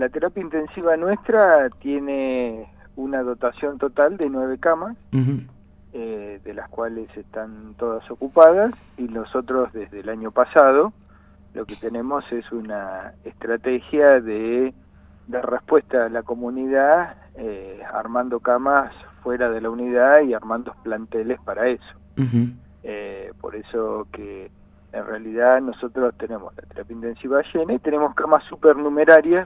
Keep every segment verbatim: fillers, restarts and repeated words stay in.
la terapia intensiva nuestra tiene una dotación total de nueve camas, uh-huh. eh, de las cuales están todas ocupadas, y nosotros desde el año pasado lo que tenemos es una estrategia de dar respuesta a la comunidad, eh, armando camas fuera de la unidad y armando planteles para eso. Uh-huh. Eh, por eso que en realidad nosotros tenemos la terapia intensiva llena y tenemos camas supernumerarias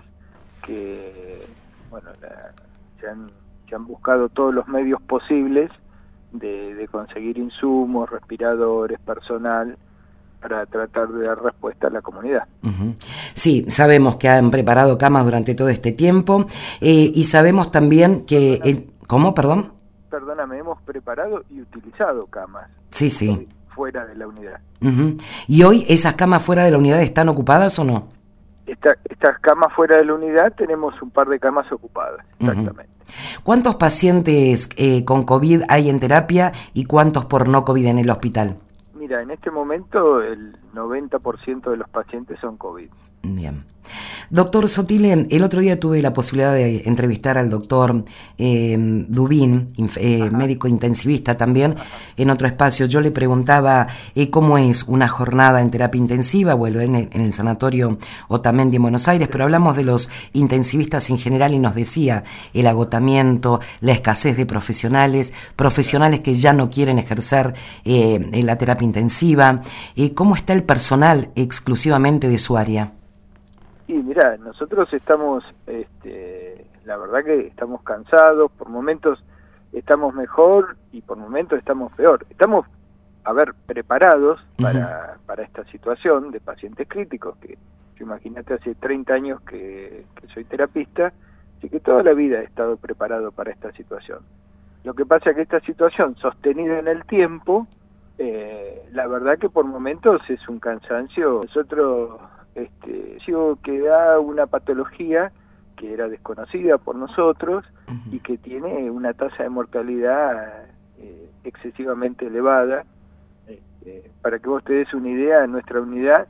que, bueno, la, se, han, se han buscado todos los medios posibles de, de conseguir insumos, respiradores, personal, para tratar de dar respuesta a la comunidad. Uh-huh. Sí, sabemos que han preparado camas durante todo este tiempo, eh, y sabemos también que... El, ¿Cómo, perdón? Perdóname, hemos preparado y utilizado camas. Sí, sí. Eh, fuera de la unidad. Uh-huh. ¿Y hoy esas camas fuera de la unidad están ocupadas o no? Esta, estas camas fuera de la unidad tenemos un par de camas ocupadas, exactamente. Uh-huh. ¿Cuántos pacientes eh, con COVID hay en terapia y cuántos por no COVID en el hospital? Mira, en este momento el noventa por ciento de los pacientes son COVID. Bien. Doctor Sotile, el otro día tuve la posibilidad de entrevistar al doctor eh, Dubín, eh, médico intensivista también, Ajá. en otro espacio. Yo le preguntaba eh, cómo es una jornada en terapia intensiva, bueno, en el, en el sanatorio Otamendi en Buenos Aires, pero hablamos de los intensivistas en general y nos decía el agotamiento, la escasez de profesionales, profesionales que ya no quieren ejercer eh, la terapia intensiva. Eh, ¿Cómo está el personal exclusivamente de su área? Y mirá, nosotros estamos, este, la verdad que estamos cansados, por momentos estamos mejor y por momentos estamos peor. Estamos, a ver, preparados para, uh-huh. para esta situación de pacientes críticos, que yo imagínate hace treinta años que, que soy terapista, así que toda la vida he estado preparado para esta situación. Lo que pasa es que esta situación sostenida en el tiempo, eh, la verdad que por momentos es un cansancio. Nosotros... Este, digo que da una patología que era desconocida por nosotros uh-huh. y que tiene una tasa de mortalidad eh, excesivamente elevada. Este, para que vos te des una idea, nuestra unidad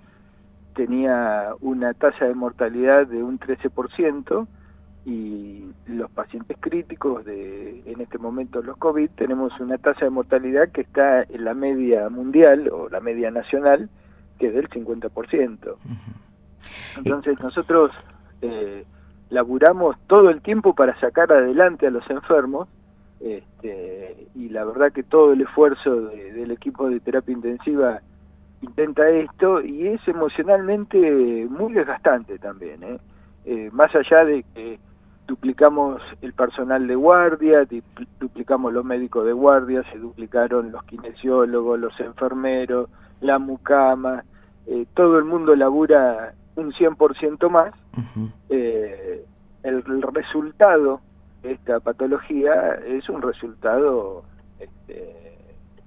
tenía una tasa de mortalidad de un trece por ciento y los pacientes críticos de, en este momento los COVID, tenemos una tasa de mortalidad que está en la media mundial o la media nacional, que es del cincuenta por ciento. Uh-huh. Entonces nosotros eh, laburamos todo el tiempo para sacar adelante a los enfermos, este, y la verdad que todo el esfuerzo de, del equipo de terapia intensiva intenta esto, y es emocionalmente muy desgastante también, ¿eh? Eh, más allá de que duplicamos el personal de guardia, duplicamos los médicos de guardia, se duplicaron los kinesiólogos, los enfermeros, la mucama, eh, todo el mundo labura un cien por ciento más. Uh-huh. eh, el, el resultado de esta patología es un resultado este,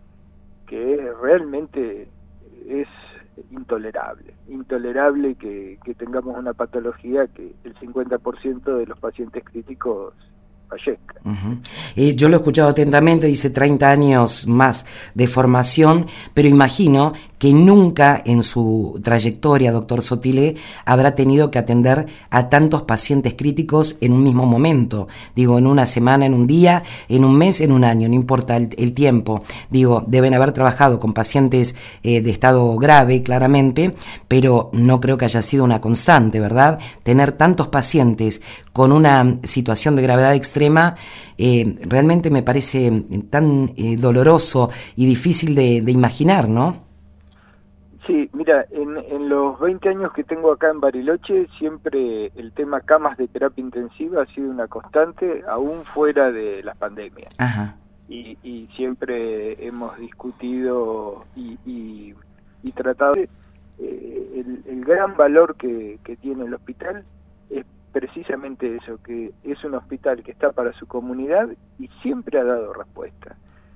que realmente es intolerable, intolerable que, que tengamos una patología que el cincuenta por ciento de los pacientes críticos fallezca. Uh-huh. Eh, yo lo he escuchado atentamente, dice treinta años más de formación, pero imagino que nunca en su trayectoria, doctor Sotile, habrá tenido que atender a tantos pacientes críticos en un mismo momento. Digo, en una semana, en un día, en un mes, en un año, no importa el, el tiempo. Digo, deben haber trabajado con pacientes eh, de estado grave, claramente, pero no creo que haya sido una constante, ¿verdad? Tener tantos pacientes con una situación de gravedad extrema, eh, realmente me parece tan eh, doloroso y difícil de, de imaginar, ¿no? Sí, mira, en, en los veinte años que tengo acá en Bariloche, siempre el tema camas de terapia intensiva ha sido una constante, aún fuera de las pandemias. Ajá. Y, y siempre hemos discutido y, y, y tratado de, eh, el, el gran valor que, que tiene el hospital es precisamente eso, que es un hospital que está para su comunidad y siempre ha dado respuesta.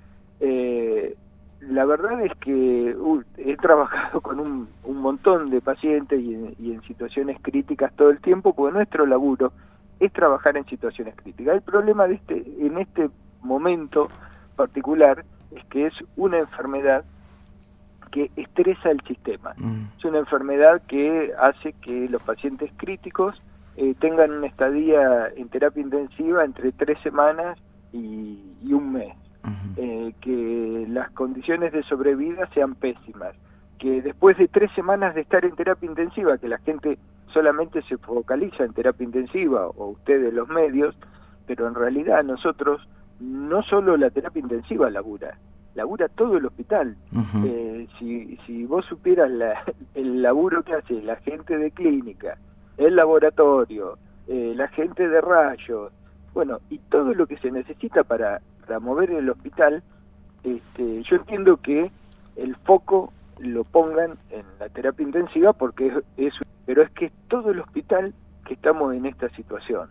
Eh, la verdad es que uh, he trabajado con un, un montón de pacientes y en, y en situaciones críticas todo el tiempo, porque nuestro laburo es trabajar en situaciones críticas. El problema de este en este momento particular es que es una enfermedad que estresa el sistema. Mm. Es una enfermedad que hace que los pacientes críticos eh, tengan una estadía en terapia intensiva entre tres semanas y, y un mes. Uh-huh. eh, que las condiciones de sobrevida sean pésimas, que después de tres semanas de estar en terapia intensiva, que la gente solamente se focaliza en terapia intensiva, o ustedes los medios, pero en realidad nosotros, no solo la terapia intensiva labura, labura todo el hospital. Uh-huh. eh, si, si vos supieras la, el laburo que hace la gente de clínica, el laboratorio, eh, la gente de rayos, bueno, y todo lo que se necesita para, para mover el hospital, este, yo entiendo que el foco lo pongan en la terapia intensiva porque es, es pero es que es todo el hospital que estamos en esta situación.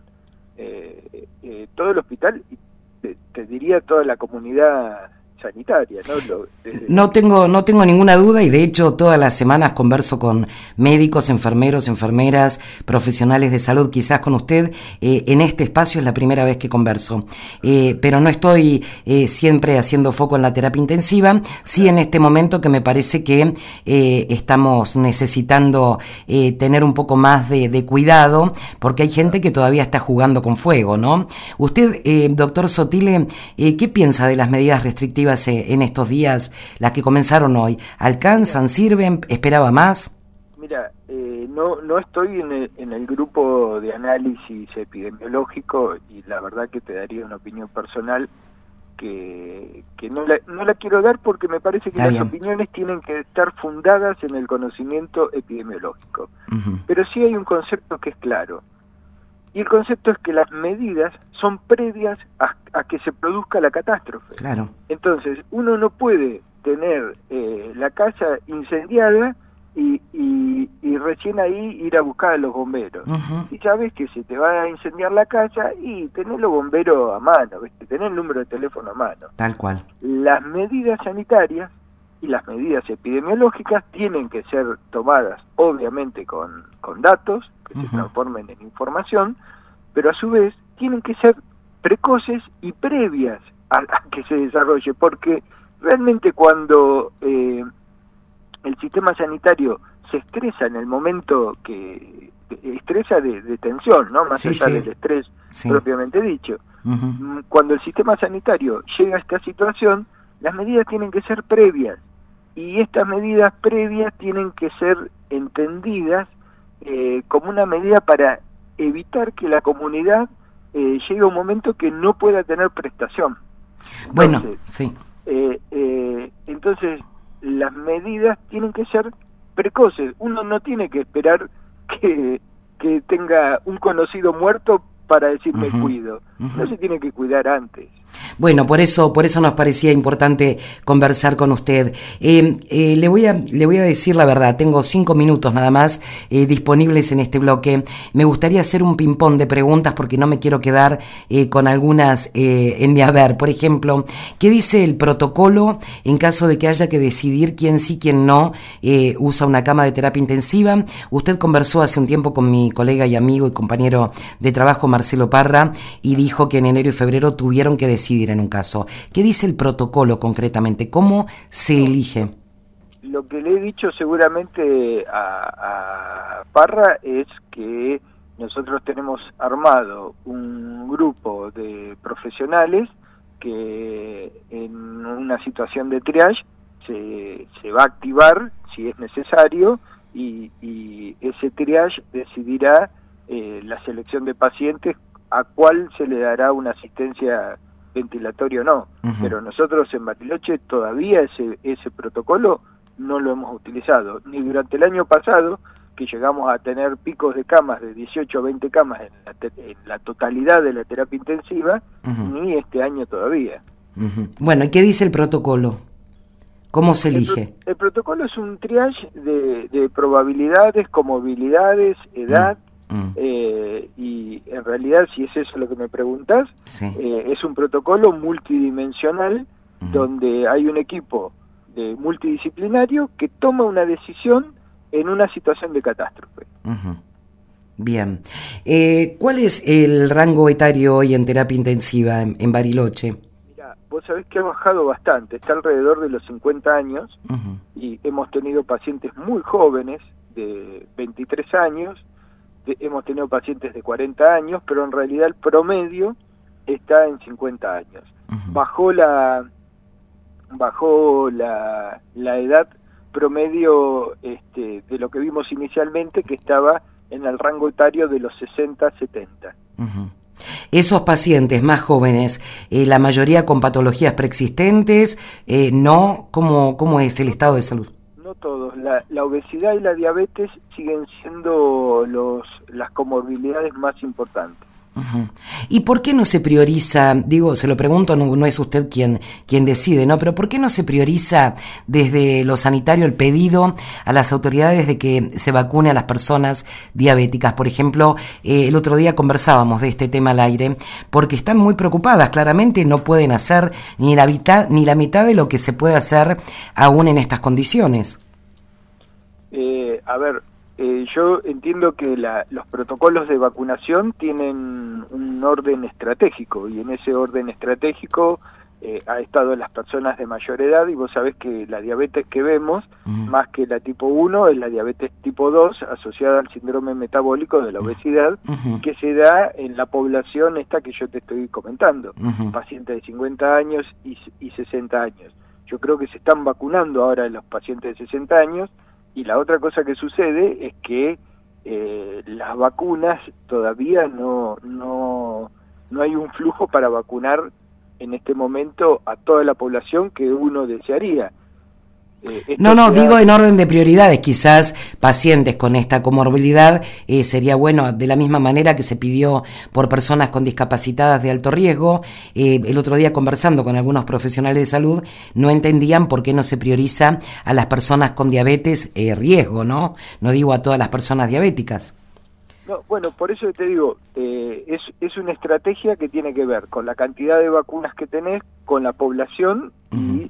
Eh, eh, todo el hospital, y te, te diría toda la comunidad sanitaria, ¿no? Lo, desde... No tengo, no tengo ninguna duda, y de hecho todas las semanas converso con médicos, enfermeros, enfermeras, profesionales de salud. Quizás con usted eh, en este espacio es la primera vez que converso, eh, pero no estoy eh, siempre haciendo foco en la terapia intensiva, sí en este momento que me parece que eh, estamos necesitando eh, tener un poco más de, de cuidado, porque hay gente que todavía está jugando con fuego, ¿no? Usted, eh, doctor Sotile, eh, ¿qué piensa de las medidas restrictivas en estos días, las que comenzaron hoy? ¿Alcanzan, sirven, esperaba más? Mira, eh, no no estoy en el, en el grupo de análisis epidemiológico, y la verdad que te daría una opinión personal que, que no, la, no la quiero dar, porque me parece que Está las bien. opiniones tienen que estar fundadas en el conocimiento epidemiológico. Uh-huh. Pero sí hay un concepto que es claro. Y el concepto es que las medidas son previas a, a que se produzca la catástrofe. Claro. Entonces, uno no puede tener eh, la casa incendiada y, y, y recién ahí ir a buscar a los bomberos. Uh-huh. Y sabes que se te va a incendiar la casa y tener los bomberos a mano, ¿viste? Tener el número de teléfono a mano. Tal cual. Las medidas sanitarias y las medidas epidemiológicas tienen que ser tomadas, obviamente, con, con datos que uh-huh. se transformen en información, pero a su vez tienen que ser precoces y previas a, a que se desarrolle, porque realmente cuando eh, el sistema sanitario se estresa en el momento que estresa de, de tensión, ¿no? Más sí, allá sí. del estrés sí. propiamente dicho, uh-huh. cuando el sistema sanitario llega a esta situación, las medidas tienen que ser previas. Y estas medidas previas tienen que ser entendidas eh, como una medida para evitar que la comunidad eh, llegue a un momento que no pueda tener prestación. Entonces, bueno, sí. Eh, eh, entonces, las medidas tienen que ser precoces. Uno no tiene que esperar que, que tenga un conocido muerto para decir me uh-huh. cuido. Uh-huh. No se tiene que cuidar antes. Bueno, por eso, por eso nos parecía importante conversar con usted. Eh, eh, le voy a, le voy a decir la verdad. Tengo cinco minutos nada más eh, disponibles en este bloque. Me gustaría hacer un ping-pong de preguntas porque no me quiero quedar eh, con algunas eh, en mi haber. Por ejemplo, ¿qué dice el protocolo en caso de que haya que decidir quién sí, quién no eh, usa una cama de terapia intensiva? Usted conversó hace un tiempo con mi colega y amigo y compañero de trabajo Marcelo Parra y dijo que en enero y febrero tuvieron que decidir en un caso. ¿Qué dice el protocolo concretamente? ¿Cómo se elige? Lo que le he dicho seguramente a, a Parra es que nosotros tenemos armado un grupo de profesionales que en una situación de triage se, se va a activar si es necesario y, y ese triage decidirá eh, la selección de pacientes a cuál se le dará una asistencia ventilatoria o no, uh-huh. pero nosotros en Bariloche todavía ese ese protocolo no lo hemos utilizado, ni durante el año pasado, que llegamos a tener picos de camas de dieciocho a veinte camas en la, te- en la totalidad de la terapia intensiva, uh-huh. ni este año todavía. Uh-huh. Bueno, ¿y qué dice el protocolo? ¿Cómo se elige? El, pro- el protocolo es un triage de, de probabilidades, comorbilidades, edad, uh-huh. Mm. Eh, y en realidad, si es eso lo que me preguntas, sí. eh, es un protocolo multidimensional uh-huh. donde hay un equipo de multidisciplinario que toma una decisión en una situación de catástrofe. Uh-huh. Bien. Eh, ¿Cuál es el rango etario hoy en terapia intensiva en, en Bariloche? Mira, vos sabés que ha bajado bastante, está alrededor de los cincuenta años uh-huh. y hemos tenido pacientes muy jóvenes de veintitrés años te, hemos tenido pacientes de cuarenta años, pero en realidad el promedio está en cincuenta años. Uh-huh. Bajó la bajó la, la edad promedio este, de lo que vimos inicialmente, que estaba en el rango etario de los sesenta a setenta. Uh-huh. Esos pacientes más jóvenes, eh, la mayoría con patologías preexistentes, eh, ¿no? ¿Cómo, cómo es el estado de salud? No todos. La, la obesidad y la diabetes siguen siendo los, las comorbilidades más importantes. Uh-huh. ¿Y por qué no se prioriza, digo, se lo pregunto, no, no es usted quien, quien decide, ¿no? Pero ¿por qué no se prioriza desde lo sanitario el pedido a las autoridades de que se vacune a las personas diabéticas? Por ejemplo, eh, el otro día conversábamos de este tema al aire, porque están muy preocupadas, claramente no pueden hacer ni la mitad, ni la mitad de lo que se puede hacer aún en estas condiciones. Eh, a ver, Eh, yo entiendo que la, los protocolos de vacunación tienen un orden estratégico, y en ese orden estratégico eh, ha estado las personas de mayor edad, y vos sabés que la diabetes que vemos, uh-huh. más que la tipo uno, es la diabetes tipo dos, asociada al síndrome metabólico de la obesidad, uh-huh. que se da en la población esta que yo te estoy comentando, uh-huh. pacientes de cincuenta años y, y sesenta años. Yo creo que se están vacunando ahora los pacientes de sesenta años. Y la otra cosa que sucede es que eh, las vacunas todavía no, no, no hay un flujo para vacunar en este momento a toda la población que uno desearía. Eh, no, no, sea... digo en orden de prioridades, quizás pacientes con esta comorbilidad, eh, sería bueno, de la misma manera que se pidió por personas con discapacitadas de alto riesgo, eh, el otro día conversando con algunos profesionales de salud, no entendían por qué no se prioriza a las personas con diabetes eh, riesgo, ¿no? No digo a todas las personas diabéticas. No, bueno, por eso te digo, eh, es, es una estrategia que tiene que ver con la cantidad de vacunas que tenés, con la población uh-huh. y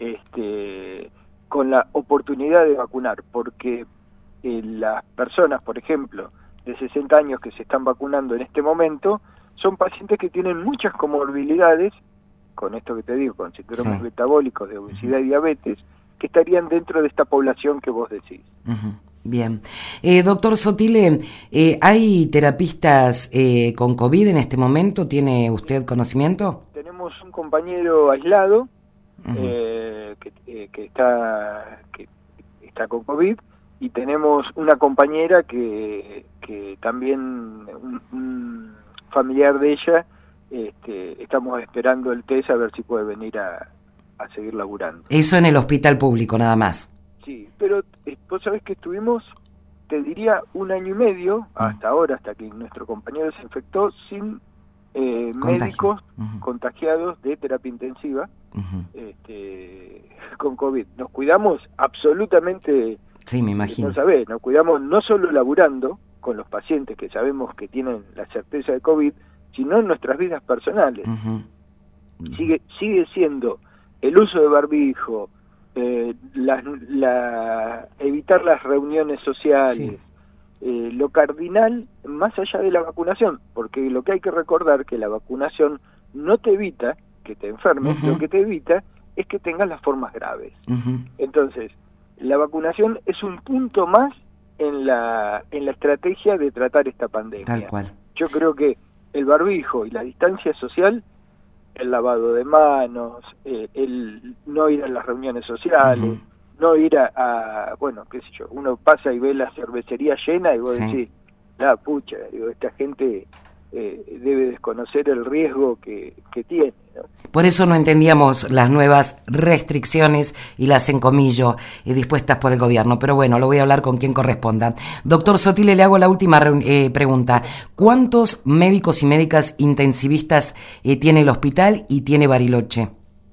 este... con la oportunidad de vacunar, porque eh, las personas, por ejemplo, de sesenta años que se están vacunando en este momento, son pacientes que tienen muchas comorbilidades, con esto que te digo, con síndromes sí. metabólicos de obesidad uh-huh. y diabetes, que estarían dentro de esta población que vos decís. Uh-huh. Bien. Eh, doctor Sotile, eh, ¿hay terapistas eh, con COVID en este momento? ¿Tiene usted conocimiento? Tenemos un compañero aislado, Uh-huh. Eh, que, eh, que está que está con COVID, y tenemos una compañera que, que también un, un familiar de ella, este, estamos esperando el test a ver si puede venir a, a seguir laburando. Eso en el hospital público nada más. Sí, pero eh, vos sabés que estuvimos, te diría, un año y medio, uh-huh. hasta ahora, hasta que nuestro compañero se infectó, sin eh, médicos uh-huh. contagiados de terapia intensiva. Uh-huh. Este, con COVID. Nos cuidamos absolutamente, sí, me imagino. No sabés, nos cuidamos no solo laburando con los pacientes que sabemos que tienen la certeza de COVID, sino en nuestras vidas personales. Uh-huh. Uh-huh. Sigue, sigue siendo el uso de barbijo, eh, la, la, evitar las reuniones sociales, sí. eh, lo cardinal más allá de la vacunación, porque lo que hay que recordar que la vacunación no te evita que te enfermes, uh-huh. lo que te evita es que tengas las formas graves. Uh-huh. Entonces, la vacunación es un punto más en la en la estrategia de tratar esta pandemia. Tal cual. Yo creo que el barbijo y la distancia social, el lavado de manos, eh, el no ir a las reuniones sociales, uh-huh. no ir a, a, bueno, qué sé yo, uno pasa y ve la cervecería llena y vos sí. decís, la pucha, digo, esta gente eh, debe desconocer el riesgo que, que tiene, ¿no? Por eso no entendíamos las nuevas restricciones y las encomillo eh, dispuestas por el gobierno, pero bueno, lo voy a hablar con quien corresponda. Doctor Sotile, le hago la última eh, pregunta. ¿Cuántos médicos y médicas intensivistas eh, tiene el hospital y tiene Bariloche?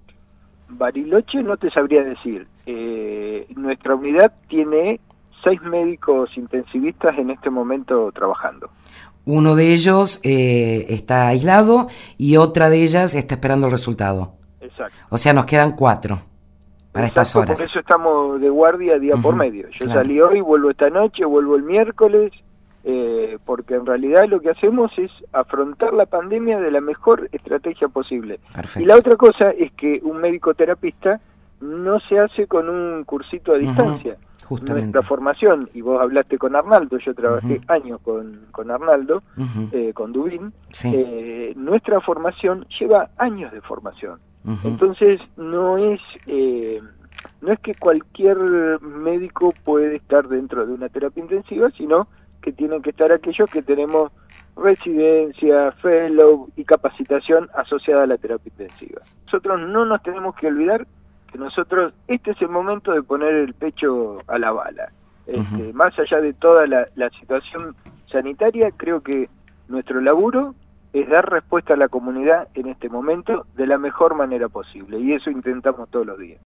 Bariloche no te sabría decir. Eh, nuestra unidad tiene seis médicos intensivistas en este momento trabajando. Uno de ellos eh, está aislado y otra de ellas está esperando el resultado. Exacto. O sea, nos quedan cuatro para Exacto, estas horas. Por eso estamos de guardia día uh-huh, por medio. Yo claro. salí hoy, vuelvo esta noche, vuelvo el miércoles, eh, porque en realidad lo que hacemos es afrontar la pandemia de la mejor estrategia posible. Perfecto. Y la otra cosa es que un médico terapista no se hace con un cursito a distancia. Uh-huh. Justamente. Nuestra formación, y vos hablaste con Arnaldo, yo trabajé uh-huh. años con, con Arnaldo, uh-huh. eh, con Dubín, sí. eh, nuestra formación lleva años de formación. Uh-huh. Entonces no es eh, no es que cualquier médico puede estar dentro de una terapia intensiva, sino que tienen que estar aquellos que tenemos residencia, fellow y capacitación asociada a la terapia intensiva. Nosotros no nos tenemos que olvidar que nosotros, este es el momento de poner el pecho a la bala. Este, uh-huh. Más allá de toda la, la situación sanitaria, creo que nuestro laburo es dar respuesta a la comunidad en este momento de la mejor manera posible, y eso intentamos todos los días.